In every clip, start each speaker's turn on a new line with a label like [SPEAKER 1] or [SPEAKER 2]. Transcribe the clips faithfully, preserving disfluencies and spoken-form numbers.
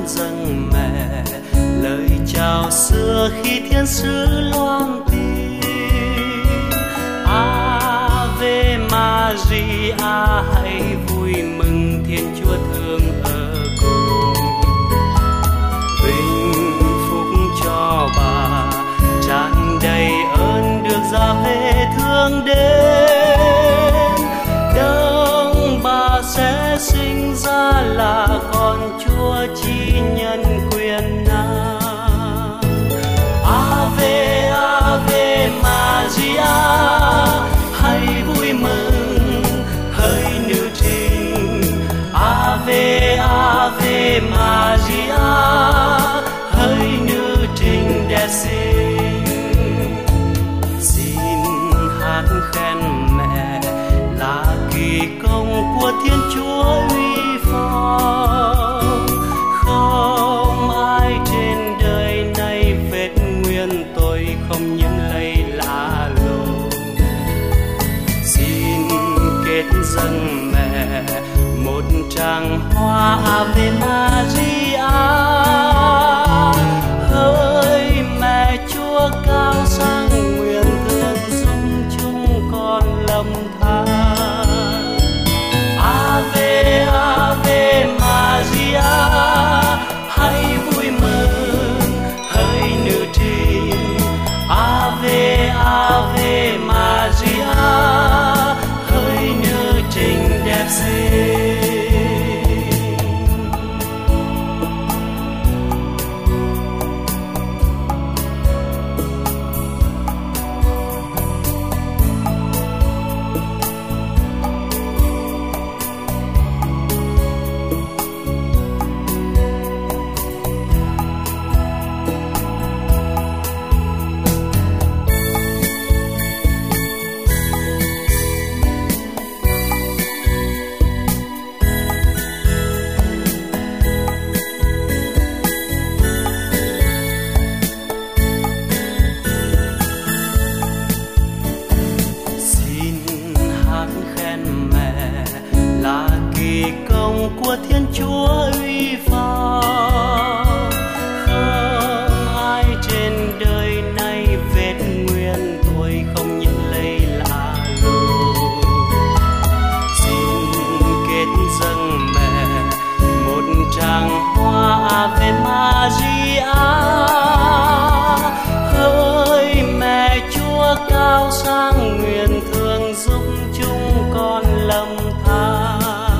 [SPEAKER 1] dâng mẹ lời chào xưa khi thiên sứ loan tin. Ave Maria, hãy vui mừng Thiên Chúa thương ở cùng. Vinh phúc cho bà, tràn đầy ơn được ra về thương đến. Đấng bà sẽ sinh ra là con Chúa chi nhân quyền năng. Ave Ave Maria, hãy vui mừng hỡi nữ trinh. Ave Ave Maria, hỡi nữ trinh đẹp xinh. Xin hát khen mẹ là kỳ công của Thiên Chúa uy phong. Không ai trên đời này vết nguyên tôi không nhiễm lây lạ lùng. Xin kết dâng mẹ một tràng hoa Ave Maria. Hỡi mẹ Chúa cao sang nguyện thương dung chung con lầm than. Ave Ave Maria, hãy vui mừng hỡi nữ trinh. Ave Ave Maria, hỡi nữ trinh đẹp xinh. Của Thiên Chúa uy phong. Không ai trên đời này vết nguyên tôi không những lây lạ lùng. Xin kết dâng mẹ một tràng hoa Ave Maria. Hỡi mẹ Chúa cao sang nguyện thương giúp chúng con lầm than.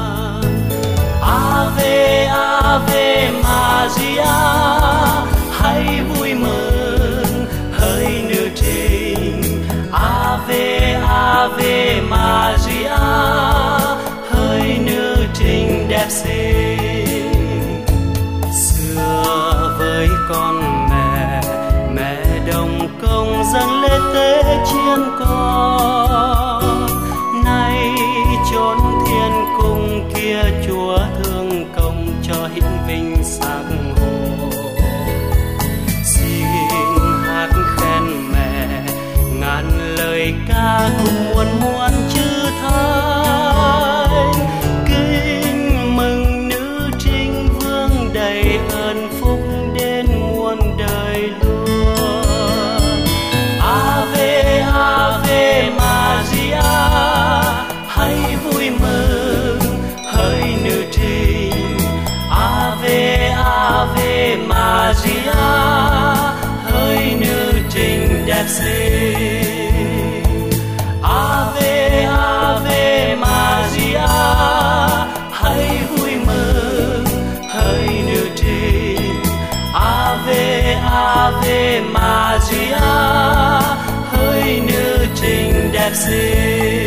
[SPEAKER 1] Ave Ave Maria, hãy vui mừng hỡi nữ trinh. Ave Ave Maria, hỡi nữ trinh đẹp xinh. Xưa với con mẹ, mẹ đồng công dâng lễ tế chiên con. Nay chốn thiên cung kia Chúa thương công cho hiển vinh sáng hồ. Xin hát khen mẹ ngàn lời ca cùng muôn muôn chư thánh. Kính mừng nữ trinh vương đầy ơn phúc đến muôn đời luôn. Ave Ave Maria, hãy vui mừng hỡi nữ trinh. Ave Ave Maria, hỡi nữ trinh đẹp xinh. Ave Ave Maria, hãy vui mừng hỡi nữ trinh. Ave Ave Maria, hỡi nữ trinh đẹp xinh.